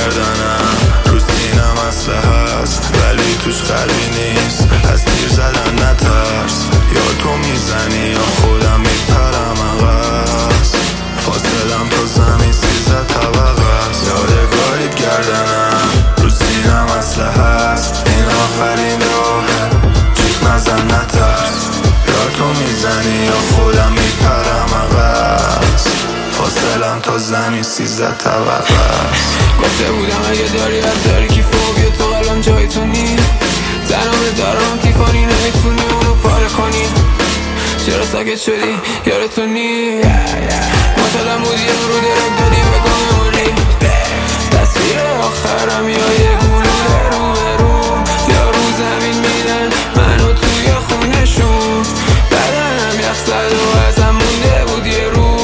گردنم، رو سینم اسلحه هست ولی توش قلبی نیست. از تیر زدن نترس، یا تو میزنی یا خودم میپرم عقص. فاصلم تا زمین 13 طبقه است. یادگاریت گردنم، رو سینم اسلحه هست. این آخرین راهه، جیغ نزن نترس. یا تو میزنی یا خودم میپرم عقص. فاصلم تا زمین 13 طبقه است. گفته بودم اگه داری از تاریکی فوبیا تو قلبم جای تو نی. تنها دارم تیفانی نمیتونی اونو پاره کنی. چرا ساکت شدی یارتو نی. معتادم بودی رو درک دادی به گممونی. تصویر آخرم یا یه گلوله رو به رو، یا رو زمین میدن منو توی خونشون. بدنم یخ زد و ازم مونده بود یه رو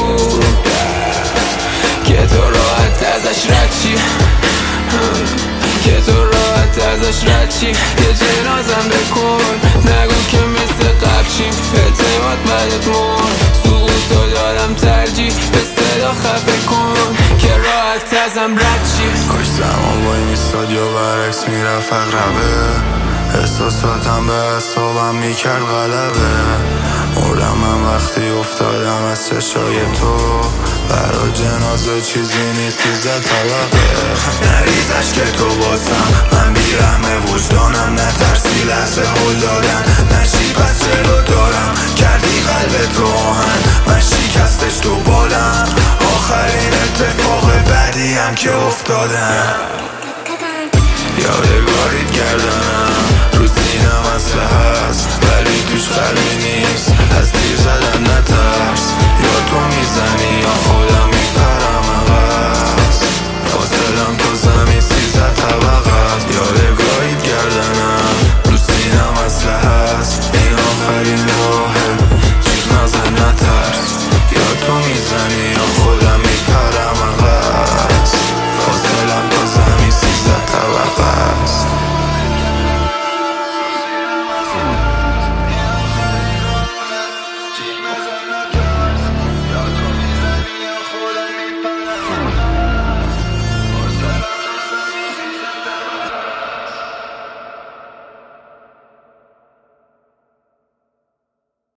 که تو راحت ازش رد چی، که تو راحت ازش رد چی. یه جنازم بکن نگو که مثل قبل چیم. اعتماد بدت مرد سقوطو دادم ترجیح. به صدا خفه کن که راحت ازم رد چی. کاش زمان وای میستاد یا برعکس میرفت اقربه. احساساتم به اعصابم میکرد غلبه. مردم من وقتی افتادم از چشای تو. برا جنازه چیزی نیست 13 طبقه. نریزش که تو باسم من بیرحم وجدانم. نترسی لحظه هل دادن نشی پس جلو دارم. کردی قلب تو آهن من شکستش تو بالم. آخرین اتفاق بعدی هم که افتادم. یادگاریت گردنم، رو سینم اسلحه هست ولی توش قلبی نیست. از تیر زدن نترس، یا تو میزنی یا خودم میپرم عقص. فاصلم تا زمین 13 طبقه است. یادگاریت گردنم، رو سینم اسلحه هست. این آخرین راهه، جیغ نزن نترس. یا تو میزنی یا خودم میپرم عقص. فاصلم تا زمین 13 طبقه است. جیغ نزن نترس.